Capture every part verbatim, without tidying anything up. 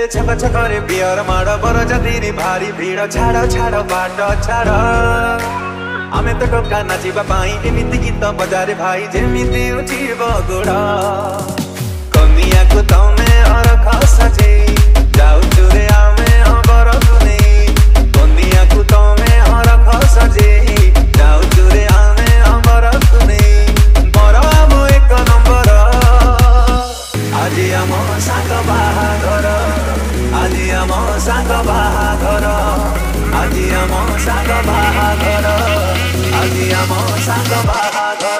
छक छक रे बियर माड़ बर जति भारी भीड़ छाड़ छाड़ बाट छाड़ आमे तो टोका नाचिबा पाई एमिति गीत बजारे भाई जेमिति उठिब गोड़ कमिया को तमे अरख सजे जाऊ चुरे आमे अबर तुने कमिया को तमे अरख सजे जाऊ चुरे आमे अबर तुने बर आम एक नंबर आज आम साग बाहाघर आज आम साग बाहाघर आज आम साग बाहाघर आज आम साग बाहाघर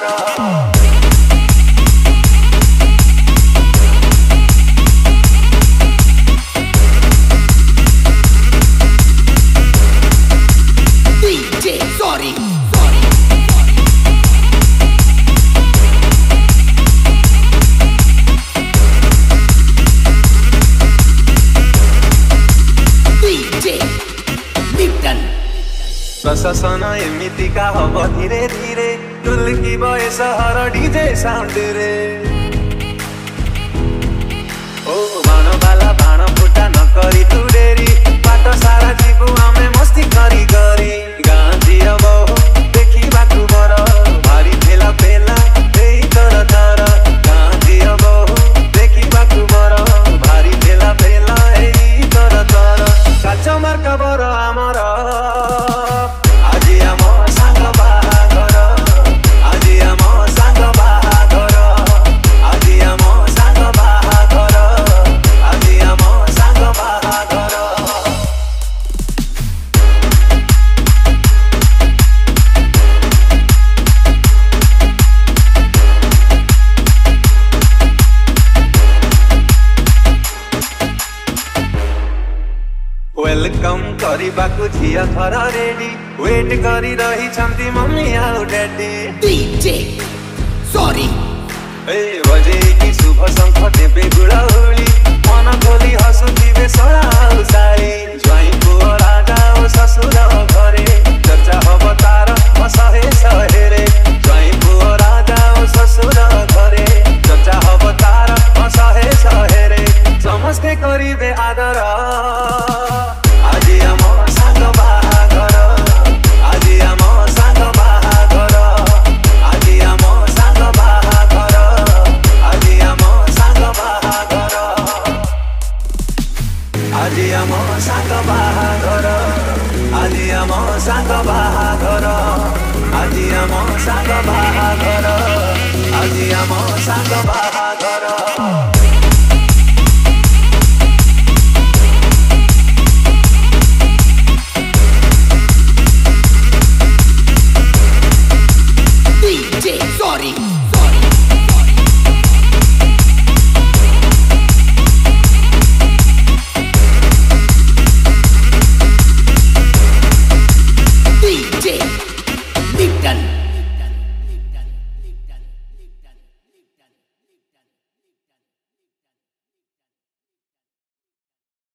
प्रशासन एमिति का हब धीरे धीरे टुल्की बयस हर डीजे साउंड रे ओ बाण बाला बाण फुटा न करी तू डेरी बाट सारा जीवु आमे मस्ती करी करी गाँ दिया बहु देखी बाकु बर भारी ठेला पेला देई तर तर गाँ दिया बहु देखी बाकु बर भारी ठेला पेला एई तर तर काच मार्क बर आमर वेलकम करिबाकु झिया थर रेडी वेट करी रही छंती मम्मी आउ डैडी डीजे सॉरी ए बजे की शुभ शंख देबे गुड़ाउली मन खोली हसुथिबे सड़ा आउ सारी ज्वाई पुओ राजा ओ ससुर घरे चर्चा हब तार सहे सहे रे ज्वाई पुओ राजा ओ ससुर घरे चर्चा हब तार सहे सहे रे समस्ते करिबे आदर आज आम साग बाहाघर आज आम साग बाहाघर आज आम साग बाहाघर आज आम साग बाहाघर।